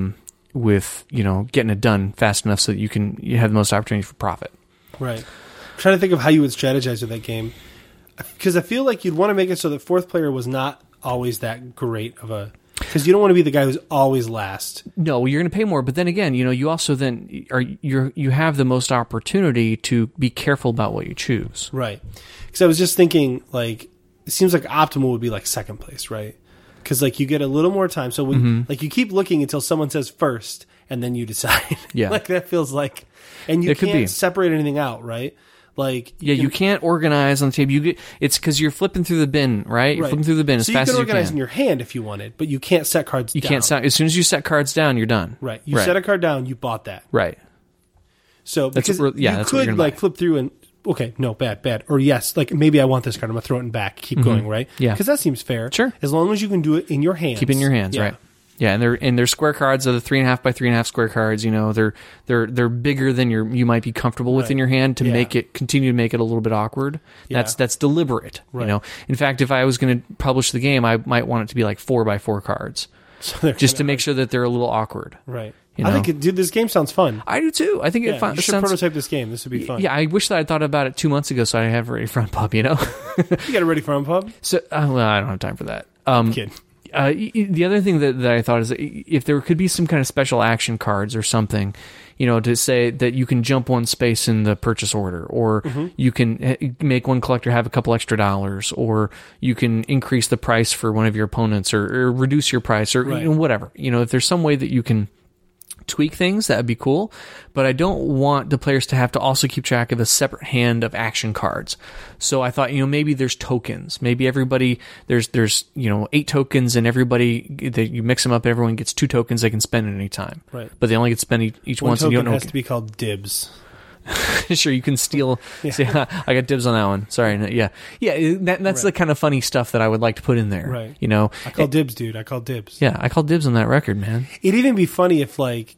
getting it done fast enough so that you have the most opportunity for profit. Right. I'm trying to think of how you would strategize with that game, because I feel like you'd want to make it so that fourth player was not always that great of a, because you don't want to be the guy who's always last. No, you're going to pay more, but then again, you also then you have the most opportunity to be careful about what you choose. Right. Because I was just thinking, like, it seems like optimal would be like second place, right? Because like you get a little more time, so when like you keep looking until someone says first, and then you decide. Yeah, like that feels like, and you can't separate anything out, right? Like, you can't organize on the table. It's because you're flipping through the bin, right? You're flipping through the bin as fast as you can. So you can organize in your hand if you wanted, but you can't set cards down. You can't set, as soon as you set cards down, you're done. Right. You set a card down, you bought that. Right. So because you could like flip through and, okay, no, bad. Or yes, like maybe I want this card, I'm going to throw it in back, keep going, right? Yeah. Because that seems fair. Sure. As long as you can do it in your hands. Keep it in your hands, right? Yeah, and they're square cards. Are the 3.5 by 3.5 square cards. They're bigger than you might be comfortable with in your hand to continue to make it a little bit awkward. Yeah. That's deliberate. Right. In fact, if I was going to publish the game, I might want it to be like 4x4 cards, so just to make sure that they're a little awkward. Right. I think, dude, this game sounds fun. I do too. I think you should prototype this game. This would be fun. Yeah, I wish that I'd thought about it 2 months ago, so I have it ready for Unpub. You got it ready for Unpub? So, well, I don't have time for that. Kid. The other thing that I thought is if there could be some kind of special action cards or something, to say that you can jump one space in the purchase order, or you can make one collector have a couple extra dollars, or you can increase the price for one of your opponents, or reduce your price, or whatever. If there's some way that you can tweak things, that would be cool, but I don't want the players to have to also keep track of a separate hand of action cards. So I thought, maybe there's tokens. Maybe everybody, there's 8 tokens, and everybody, you mix them up, everyone gets 2 tokens they can spend at any time. Right. But they only get to spend each once. One and you don't token know. Has to be called dibs. Sure, you can steal. See, I got dibs on that one. Sorry. Yeah. That's the kind of funny stuff that I would like to put in there. Right. I call dibs, dude. I call dibs. Yeah, I call dibs on that record, man. It'd even be funny if like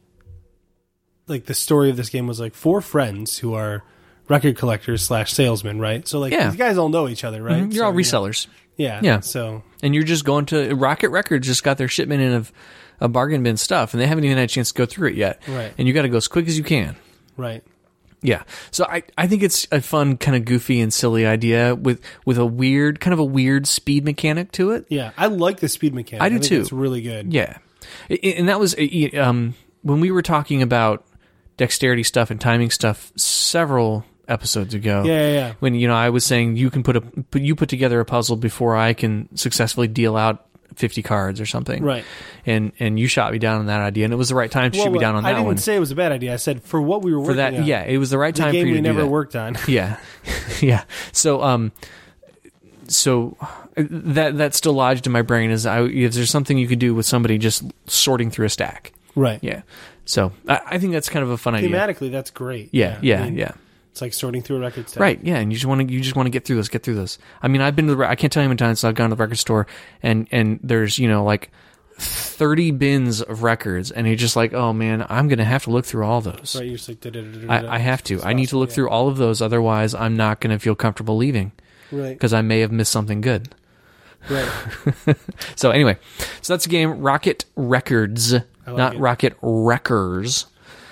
the story of this game was like 4 friends who are record collectors / salesmen, right? So like these guys all know each other, right? You're all resellers. Yeah. So, and you're just going to Rocket Records just got their shipment in of bargain bin stuff, and they haven't even had a chance to go through it yet. Right. And you got to go as quick as you can. Right. Yeah. So I think it's a fun, kind of goofy and silly idea with a weird speed mechanic to it. Yeah. I like the speed mechanic. I do too. It's really good. Yeah. And that was when we were talking about dexterity stuff and timing stuff several episodes ago. Yeah. When I was saying you put together a puzzle before I can successfully deal out 50 cards or something. Right. And you shot me down on that idea, and it was the right time to shoot me down on that one. I didn't say it was a bad idea. I said for what we were working on. Yeah, it was the right time for you to do that. The game we never worked on. Yeah. Yeah. So that still lodged in my brain is if there's something you could do with somebody just sorting through a stack. Right. Yeah. So I think that's kind of a fun idea. Thematically, that's great. Yeah. It's like sorting through a record stack. Right, yeah, and you just want to get through this. I mean, I've been to I can't tell you how many times I've gone to the record store and there's, like 30 bins of records, and you're just like, oh man, I'm going to have to look through all those. Right, you're just like, I have to. I need to look through all of those, otherwise I'm not going to feel comfortable leaving. Right. Because I may have missed something good. Right. So anyway, that's the game Rocket Records, not Rocket Wreckers.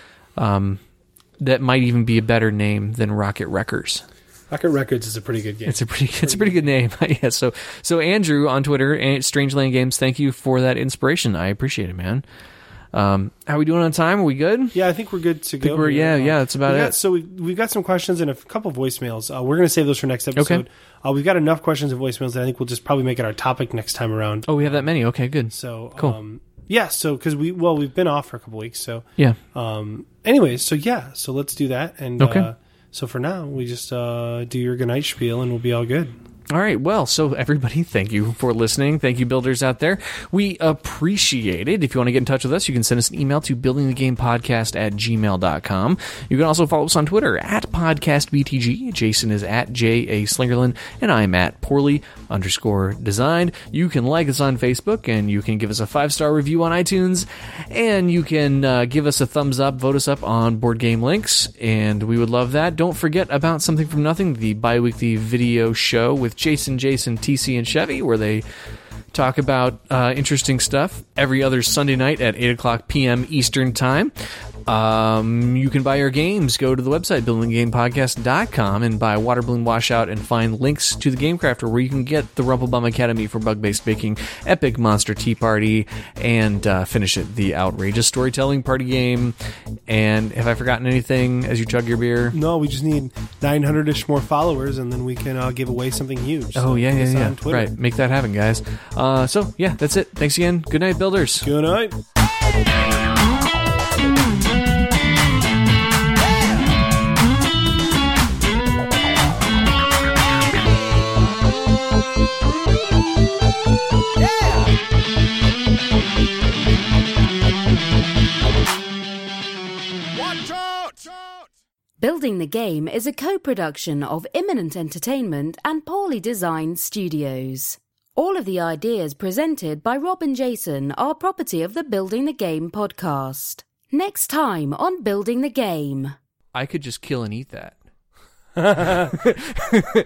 That might even be a better name than Rocket Wreckers. Rocket Records is a pretty good game. It's a pretty good name. Yeah. So Andrew on Twitter, Strangeland Games, thank you for that inspiration. I appreciate it, man. How are we doing on time? Are we good? Yeah, I think we're good to go. That's about it. So we've got some questions and a couple voicemails. We're going to save those for next episode. Okay. We've got enough questions and voicemails that I think we'll just probably make it our topic next time around. Oh, we have that many. Okay, good. So cool. So because we've been off for a couple weeks. So yeah. Anyways, so let's do that. And okay. So for now, we just do your goodnight spiel, and we'll be all good. All right. Well, so everybody, thank you for listening. Thank you, builders out there. We appreciate it. If you want to get in touch with us, you can send us an email to buildingthegamepodcast@gmail.com. You can also follow us on Twitter @podcastbtg. Jason is @JASlingerland, and I'm @poorly_designed. You can like us on Facebook, and you can give us a 5-star review on iTunes, and you can give us a thumbs up, vote us up on Board Game Links, and we would love that. Don't forget about Something from Nothing, the bi-weekly video show with Jason, TC, and Chevy, where they talk about interesting stuff every other Sunday night at 8 o'clock p.m. Eastern Time. You can buy our games. Go to the website, buildinggamepodcast.com, and buy Water Balloon Washout and find links to the Game Crafter where you can get the Rumplebum Academy for Bug-Based Baking, Epic Monster Tea Party, and finish it, the Outrageous Storytelling Party Game. And have I forgotten anything as you chug your beer? No, we just need 900-ish more followers, and then we can give away something huge. Oh, So yeah. on Twitter. Right. Make that happen, guys. So, yeah, that's it. Thanks again. Good night, builders. Good night. Building the Game is a co-production of Imminent Entertainment and Poorly Designed Studios. All of the ideas presented by Rob and Jason are property of the Building the Game podcast. Next time on Building the Game. I could just kill and eat that.